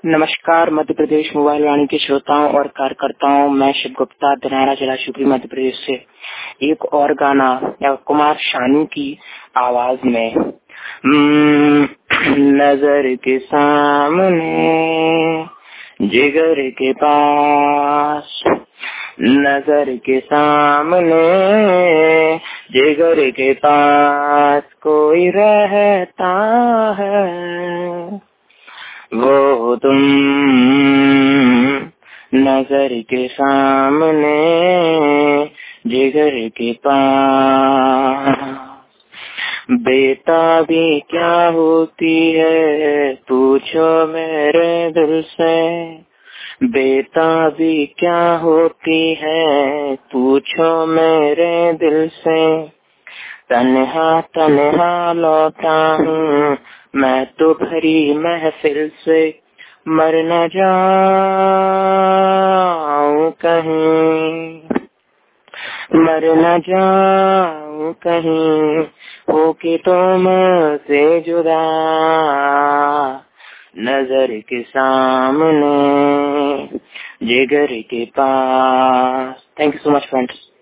नमस्कार मध्य प्रदेश मोबाइल वाणी के श्रोताओं और कार्यकर्ताओं, मैं शिव गुप्ता दिनारा जिला शिवपुरी मध्य प्रदेश से एक और गाना या कुमार शानू की आवाज में नजर के सामने जिगर के पास, नजर के सामने जिगर के पास कोई रहता है, वो तुम नजर के सामने जिगर के पास। बेताबी क्या होती है पूछो मेरे दिल से, बेताबी क्या होती है पूछो मेरे दिल से। तन्हा तन्हा लौटा हूँ मैं तो भरी महफिल से, मर न जाऊं कहीं, मर न जाऊं कहीं होके तुमसे जुदा, नजर के सामने जिगर के पास। Thank you so much friends.